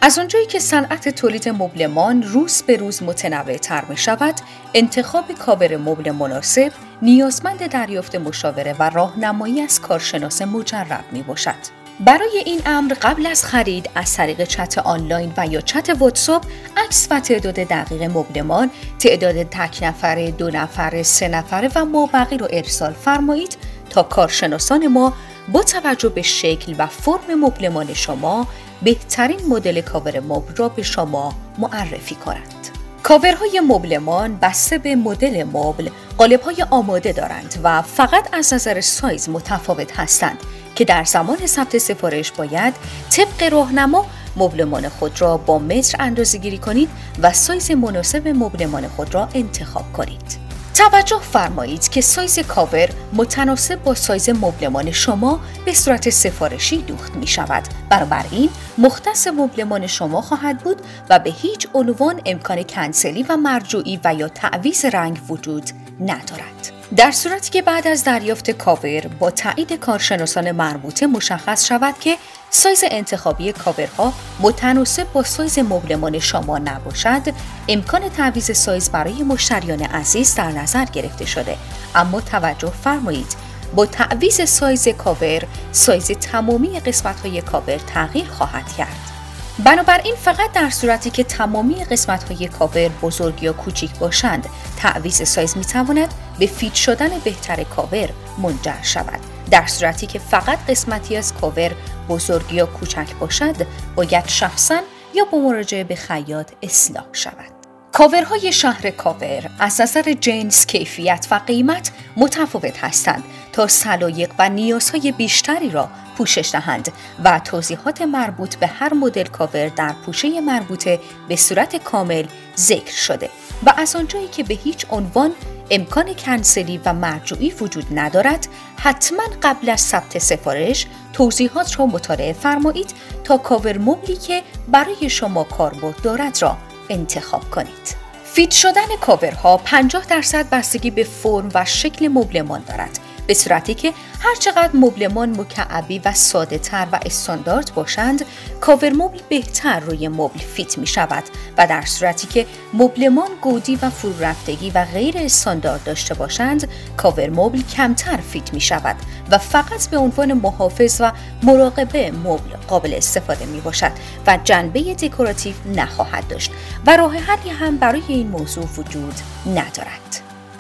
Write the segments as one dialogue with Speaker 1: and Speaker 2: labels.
Speaker 1: از اونجایی که صنعت تولید مبلمان روز به روز متنوع‌تر می‌شود، انتخاب کاور مبل مناسب نیازمند دریافت مشاوره و راهنمایی از کارشناس مجرب میباشد. برای این امر قبل از خرید از طریق چت آنلاین و یا چت واتساپ عکس و تعداد دقیق مبلمان، تعداد تک نفره، 2 نفره، 3 نفره و مابقی را ارسال فرمایید تا کارشناسان ما با توجه به شکل و فرم مبلمان شما بهترین مدل کاور مبل را به شما معرفی کنند. کاورهای مبلمان بسته به مدل مبل قالب‌های آماده دارند و فقط از نظر سایز متفاوت هستند که در زمان ثبت سفارش باید طبق راهنما مبلمان خود را با متر اندازه‌گیری کنید و سایز مناسب مبلمان خود را انتخاب کنید. توجه فرمایید که سایز کاور متناسب با سایز مبلمان شما به صورت سفارشی دوخت می شود. بنابراین مختص مبلمان شما خواهد بود و به هیچ عنوان امکان کنسلی و مرجوعی و یا تعویض رنگ وجود ندارد. در صورتی که بعد از دریافت کاور با تایید کارشناسان مربوطه مشخص شود که سایز انتخابی کاورها متناسب با سایز مبلمان شما نباشد، امکان تعویض سایز برای مشتریان عزیز در نظر گرفته شده. اما توجه فرمایید، با تعویض سایز کاور، سایز تمامی قسمت‌های کاور تغییر خواهد کرد. بنابراین فقط در صورتی که تمامی قسمت‌های کاور بزرگ یا کوچک باشند، تعویض سایز می‌تواند به فیت شدن بهتر کاور منجر شود. در صورتی که فقط قسمتی از کاور بزرگ یا کوچک باشد، باید شخصاً یا با مراجعه به خیاط اصلاح شود. کاورهای شهر کاور از نظر جنس، کیفیت و قیمت متفاوت هستند تا سلایق و نیازهای بیشتری را پوشش دهند و توضیحات مربوط به هر مدل کاور در پوشه مربوطه به صورت کامل ذکر شده و از آنجایی که به هیچ عنوان امکان کنسلی و مرجوعی وجود ندارد، حتما قبل از ثبت سفارش توضیحات را مطالعه فرمایید تا کاور مبلی که برای شما کاربرد دارد را انتخاب کنید. فیت شدن کاورها 50% بستگی به فرم و شکل مبلمان دارد، به صورتی که هرچقدر مبلمان مکعبی و ساده تر و استاندارد باشند، کاور مبل بهتر روی مبل فیت می شود و در صورتی که مبلمان گودی و فرو رفتگی و غیر استاندارد داشته باشند، کاور مبل کمتر فیت می شود و فقط به عنوان محافظ و مراقبه مبل قابل استفاده می باشد و جنبه دکوراتیو نخواهد داشت و راه حلی هم برای این موضوع وجود ندارد.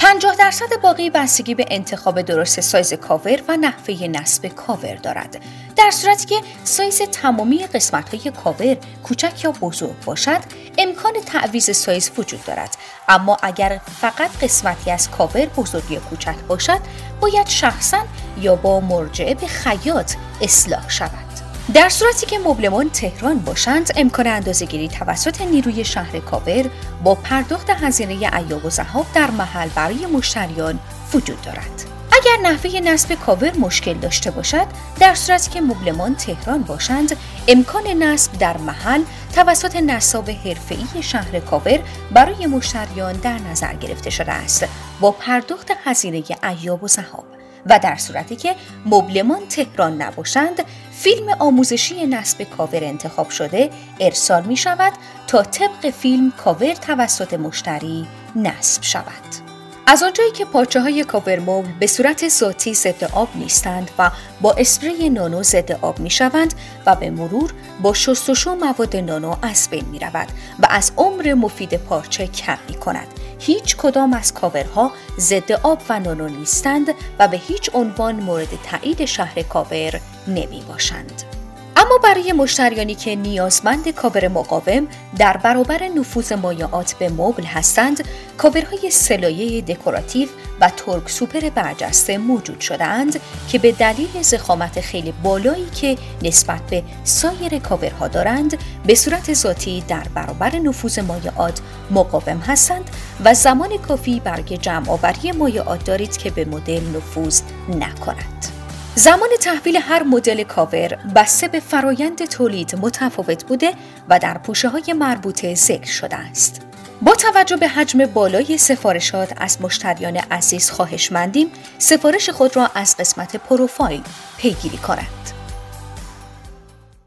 Speaker 1: 50% باقی بستگی به انتخاب درست سایز کاور و نحوه نصب کاور دارد. در صورتی که سایز تمامی قسمت‌های کاور کوچک یا بزرگ باشد، امکان تعویض سایز وجود دارد. اما اگر فقط قسمتی از کاور بزرگ یا کوچک باشد، باید شخصاً یا با مراجعه به خیاط اصلاح شود. در صورتی که مبلمان تهران باشند، امکان اندازه‌گیری توسط نیروی شهر کاور با پرداخت هزینه ایاب و ذهاب در محل برای مشتریان وجود دارد. اگر نحوه نصب کاور مشکل داشته باشد، در صورتی که مبلمان تهران باشند، امکان نصب در محل توسط نصاب حرفه‌ای شهر کاور برای مشتریان در نظر گرفته شده است با پرداخت هزینه ایاب و ذهاب. و در صورتی که مبلمان تهران نباشند، فیلم آموزشی نصب کاور انتخاب شده ارسال می شود تا طبق فیلم کاور توسط مشتری نصب شود. از آنجایی که پارچه‌های کاور مبل به صورت ذاتی ضد آب نیستند و با اسپری نانو ضد آب می‌شوند و به مرور با شستشو مواد نانو از بین می‌رود و از عمر مفید پارچه کم می‌کند. هیچ کدام از کاورها ضد آب و نانو نیستند و به هیچ عنوان مورد تایید شهر کاور نمی‌باشند. اما برای مشتریانی که نیازمند کاور مقاوم در برابر نفوذ مایعات به مبل هستند، کاورهای سه‌لایه دکوراتیو و ترک سوپر برجسته موجود شده‌اند که به دلیل ضخامت خیلی بالایی که نسبت به سایر کاورها دارند، به صورت ذاتی در برابر نفوذ مایعات مقاوم هستند و زمان کافی برای جمع‌آوری مایعات دارید که به مدل نفوذ نکند. زمان تحویل هر مدل کاور بسته به فرایند تولید متفاوت بوده و در پوشه‌های مربوطه ذکر شده است. با توجه به حجم بالای سفارشات از مشتریان عزیز خواهشمندیم سفارش خود را از قسمت پروفایل پیگیری کنند.